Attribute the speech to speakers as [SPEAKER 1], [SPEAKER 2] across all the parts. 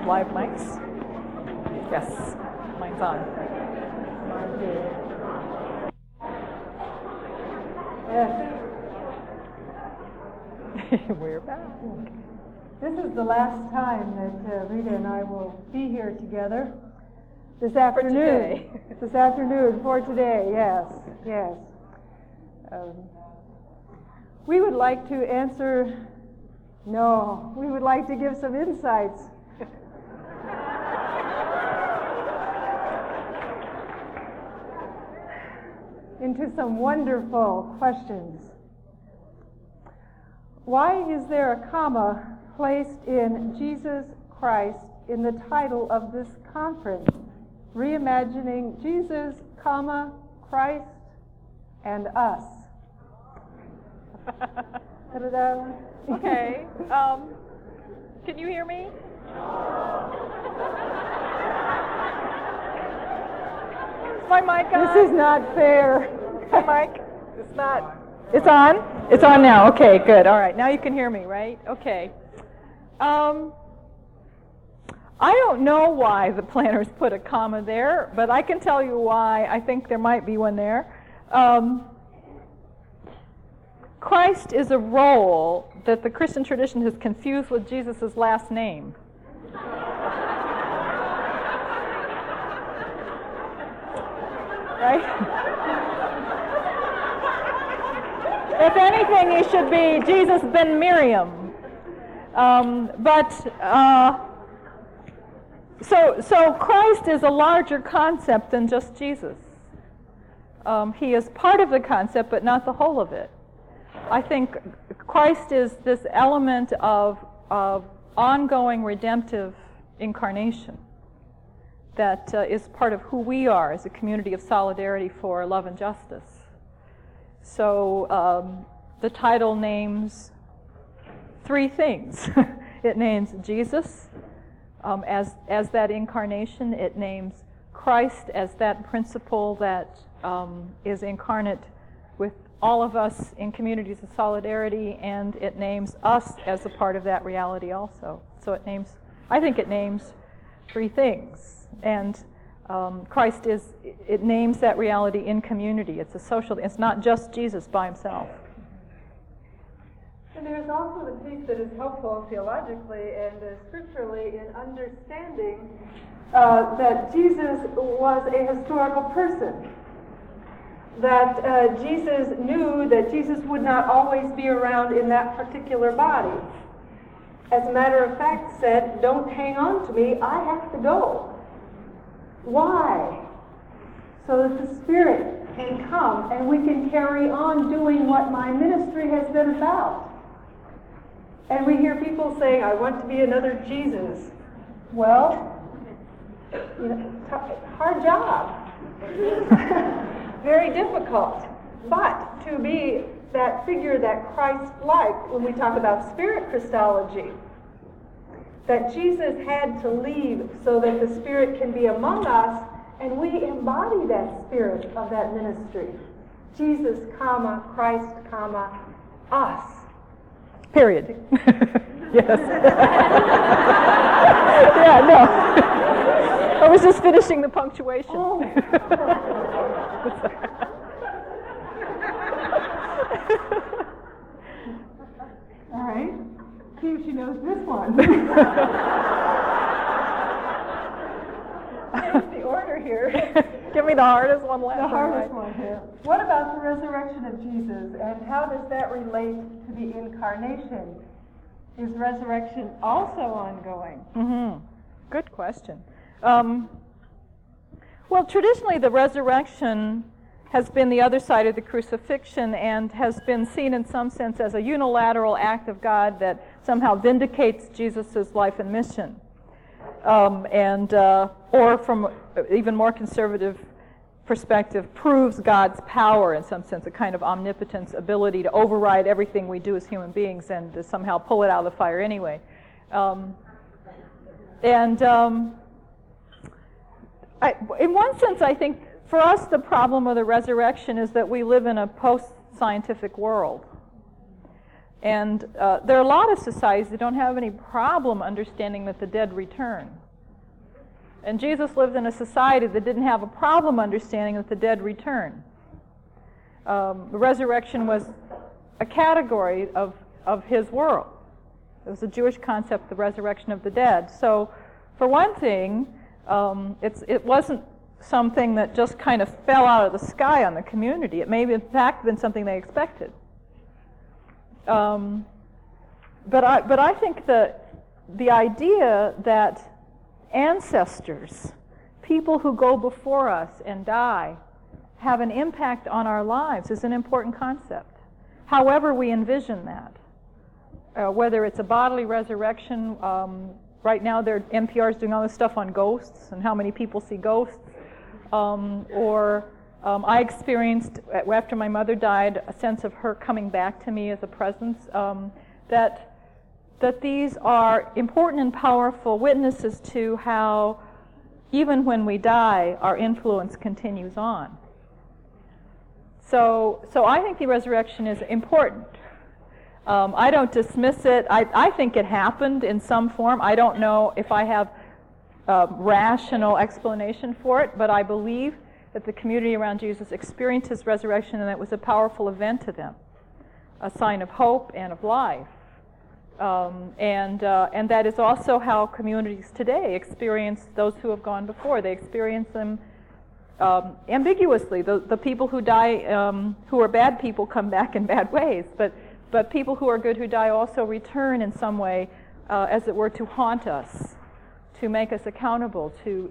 [SPEAKER 1] live mics? Yes, mine's on.
[SPEAKER 2] Yes.
[SPEAKER 1] We're back.
[SPEAKER 2] This is the last time that Rita and I will be here together this afternoon. This afternoon for today, yes. We would like to we would like to give some insights. Into some wonderful questions. Why is there a comma placed in Jesus Christ in the title of this conference? Reimagining Jesus, comma, Christ, and us.
[SPEAKER 1] Okay. Can you hear me? Is my mic on?
[SPEAKER 2] This is not fair.
[SPEAKER 1] My mic? It's not. It's on? It's on now. Okay, good. All right. Now you can hear me, right? Okay. I don't know why the planners put a comma there, but I can tell you why I think there might be one there. Christ is a role that the Christian tradition has confused with Jesus' last name. Right? If anything, he should be Jesus ben Miriam. So Christ is a larger concept than just Jesus. He is part of the concept, but not the whole of it. I think Christ is this element of ongoing redemptive incarnation that is part of who we are as a community of solidarity for love and justice. So the title names three things. It names Jesus as that incarnation. It names Christ as that principle that is incarnate with all of us in communities of solidarity, and it names us as a part of that reality also. So I think it names three things. And Christ it names that reality in community. It's not just Jesus by himself.
[SPEAKER 2] And there's also the piece that is helpful theologically and scripturally in understanding that Jesus was a historical person. That Jesus knew that Jesus would not always be around in that particular body. As a matter of fact, said, "Don't hang on to me, I have to go." Why? So that the Spirit can come and we can carry on doing what my ministry has been about. And we hear people saying, "I want to be another Jesus." Well, hard job. Very difficult. But to be that figure that Christ-like, when we talk about spirit Christology, that Jesus had to leave so that the Spirit can be among us, and we embody that spirit of that ministry. Jesus, comma, Christ, comma, us.
[SPEAKER 1] Period. Yes. Yeah, no. I was just finishing the punctuation.
[SPEAKER 2] Oh. All right. See if she knows this one. Change the order here.
[SPEAKER 1] Give me the hardest one last.
[SPEAKER 2] The hardest one here. What about the resurrection of Jesus, and how does that relate to the incarnation? Is resurrection also ongoing?
[SPEAKER 1] Mm-hmm. Good question. Well, traditionally, the resurrection has been the other side of the crucifixion and has been seen in some sense as a unilateral act of God that somehow vindicates Jesus' life and mission. Or from even more conservative perspective, proves God's power in some sense, a kind of omnipotence, ability to override everything we do as human beings and to somehow pull it out of the fire anyway. In one sense, I think for us the problem of the resurrection is that we live in a post-scientific world. And there are a lot of societies that don't have any problem understanding that the dead return. And Jesus lived in a society that didn't have a problem understanding that the dead return. The resurrection was a category of his world. It was a Jewish concept, the resurrection of the dead. So, for one thing, it wasn't something that just kind of fell out of the sky on the community. It may have, in fact, been something they expected. But I think that the idea that ancestors, people who go before us and die, have an impact on our lives is an important concept. However we envision that, whether it's a bodily resurrection. Right now, NPR is doing all this stuff on ghosts and how many people see ghosts. I experienced, after my mother died, a sense of her coming back to me as a presence, that these are important and powerful witnesses to how, even when we die, our influence continues on. So I think the resurrection is important. I don't dismiss it. I think it happened in some form. I don't know if I have a rational explanation for it, but I believe that the community around Jesus experienced his resurrection, and that was a powerful event to them, a sign of hope and of life. And that is also how communities today experience those who have gone before. They experience them ambiguously. The people who die, who are bad people, come back in bad ways, but people who are good who die also return in some way, as it were, to haunt us, to make us accountable, to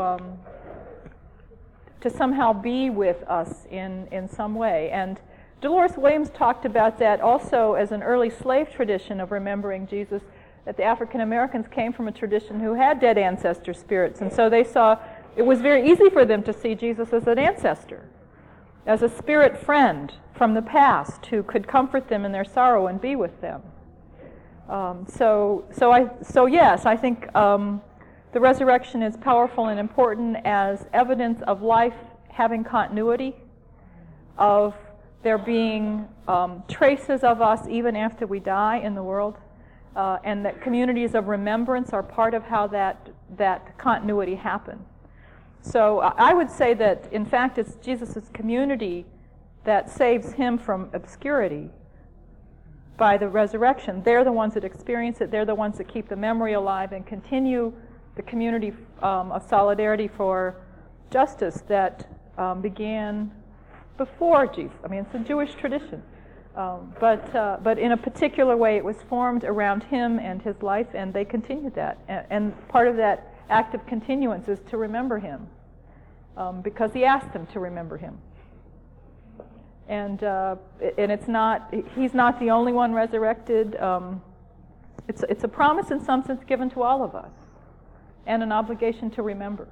[SPEAKER 1] somehow be with us in some way. And Dolores Williams talked about that also as an early slave tradition of remembering Jesus, that the African Americans came from a tradition who had dead ancestor spirits, and so they saw it was very easy for them to see Jesus as an ancestor, as a spirit friend from the past who could comfort them in their sorrow and be with them. So yes, I think the resurrection is powerful and important as evidence of life having continuity, of there being traces of us even after we die in the world, and that communities of remembrance are part of how that continuity happened. So I would say that, in fact, it's Jesus' community that saves him from obscurity by the resurrection. They're the ones that experience it. They're the ones that keep the memory alive and continue the community of solidarity for justice that began before Jesus. I mean, it's a Jewish tradition. But in a particular way, it was formed around him and his life, and they continued that. And part of that act of continuance is to remember him, because he asked them to remember him. And it's not, he's not the only one resurrected. It's a promise in some sense given to all of us, and an obligation to remember.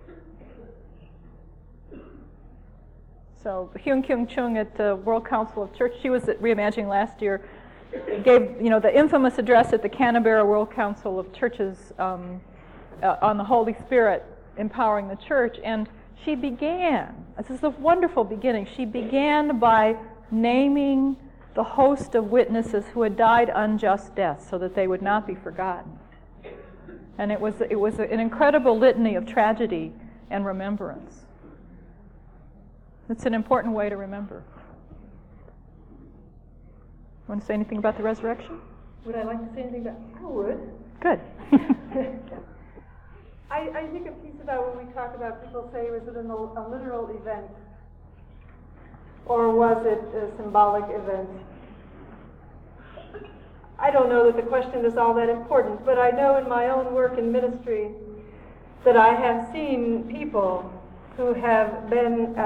[SPEAKER 1] So Hyun Kyung Chung at the World Council of Church, she was at Reimagining last year, gave the infamous address at the Canberra World Council of Churches on the Holy Spirit empowering the church, and she began, this is a wonderful beginning, she began by naming the host of witnesses who had died unjust deaths so that they would not be forgotten. And it was an incredible litany of tragedy and remembrance. It's an important way to remember. Want to say anything about the resurrection?
[SPEAKER 2] Would I like to say anything about it? I would.
[SPEAKER 1] Good.
[SPEAKER 2] I think a piece about when we talk about people say, was it a literal event? Or was it a symbolic event? I don't know that the question is all that important, but I know in my own work in ministry that I have seen people who have been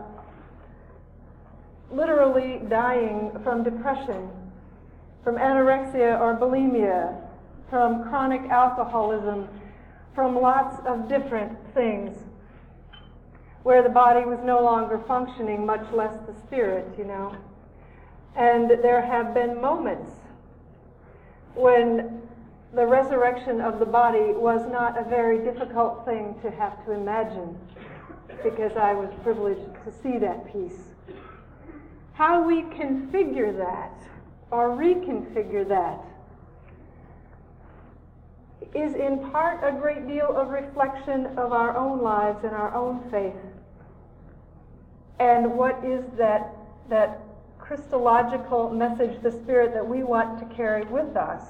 [SPEAKER 2] literally dying from depression, from anorexia or bulimia, from chronic alcoholism, from lots of different things, where the body was no longer functioning, much less the spirit, And there have been moments when the resurrection of the body was not a very difficult thing to have to imagine, because I was privileged to see that piece. How we configure that or reconfigure that is in part a great deal of reflection of our own lives and our own faith. And what is that Christological message, the Spirit that we want to carry with us?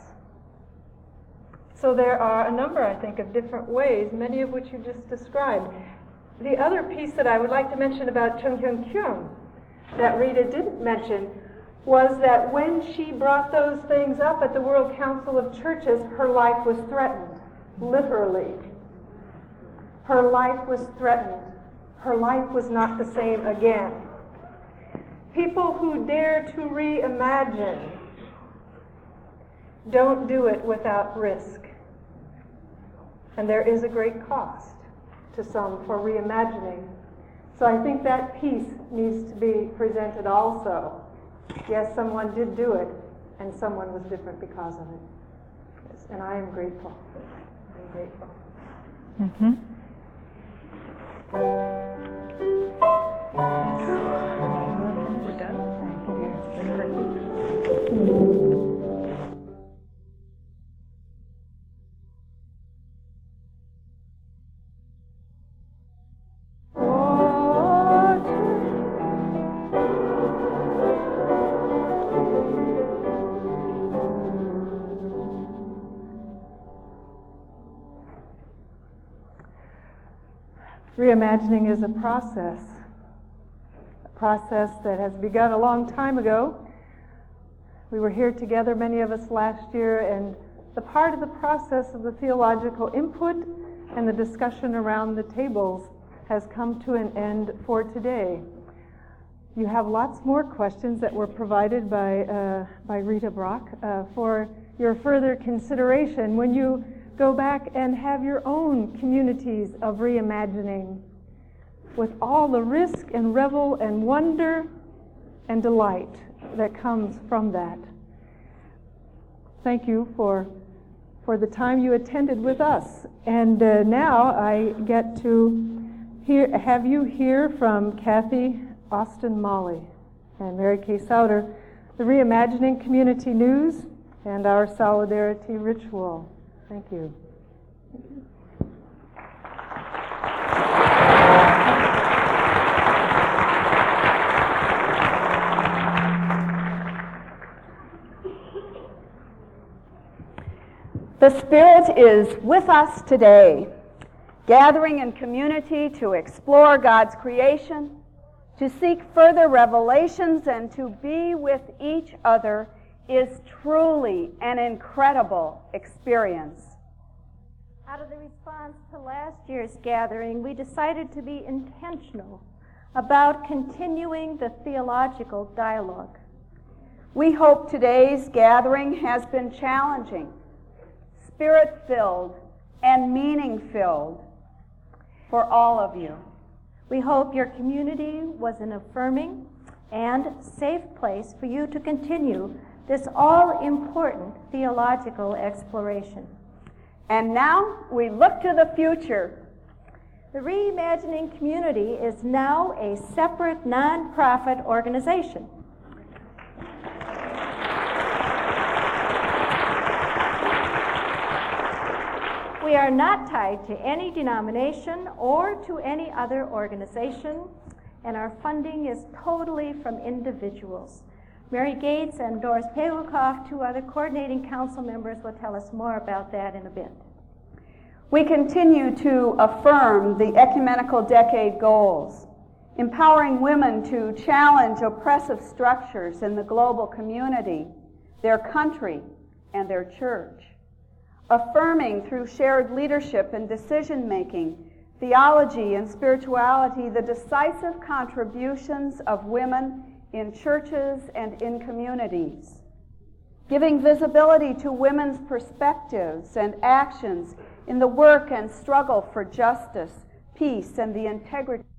[SPEAKER 2] So there are a number, I think, of different ways, many of which you just described. The other piece that I would like to mention about Chung Hyun Kyung that Rita didn't mention was that when she brought those things up at the World Council of Churches, her life was threatened, literally. Her life was threatened. Her life was not the same again. People who dare to reimagine don't do it without risk. And there is a great cost to some for reimagining. So I think that piece needs to be presented also. Yes, someone did do it, and someone was different because of it. Yes, and I am grateful. I'm grateful.
[SPEAKER 1] Mm-hmm.
[SPEAKER 2] We're done?
[SPEAKER 1] Thank you. Reimagining is a process that has begun a long time ago. We were here together, many of us, last year, and the part of the process of the theological input and the discussion around the tables has come to an end for today. You have lots more questions that were provided by Rita Brock for your further consideration when you go back and have your own communities of reimagining with all the risk and revel and wonder and delight that comes from that. Thank you for the time you attended with us. And now I get to have you hear from Kathy Austin Molly and Mary Kay Souter, the Reimagining Community News and our Solidarity Ritual. Thank you.
[SPEAKER 3] The Spirit is with us today, gathering in community to explore God's creation, to seek further revelations, and to be with each other is truly an incredible experience.
[SPEAKER 4] Out of the response to last year's gathering, we decided to be intentional about continuing the theological dialogue.
[SPEAKER 3] We hope today's gathering has been challenging, spirit-filled, and meaning-filled for all of you.
[SPEAKER 4] We hope your community was an affirming and safe place for you to continue this all-important theological exploration.
[SPEAKER 3] And now we look to the future.
[SPEAKER 4] The Reimagining Community is now a separate nonprofit organization. We are not tied to any denomination or to any other organization, and our funding is totally from individuals. Mary Gates and Doris Pegukoff, two other coordinating council members, will tell us more about that in a bit.
[SPEAKER 3] We continue to affirm the ecumenical decade goals, empowering women to challenge oppressive structures in the global community, their country, and their church. Affirming through shared leadership and decision-making, theology and spirituality, the decisive contributions of women in churches and in communities. Giving visibility to women's perspectives and actions in the work and struggle for justice, peace, and the integrity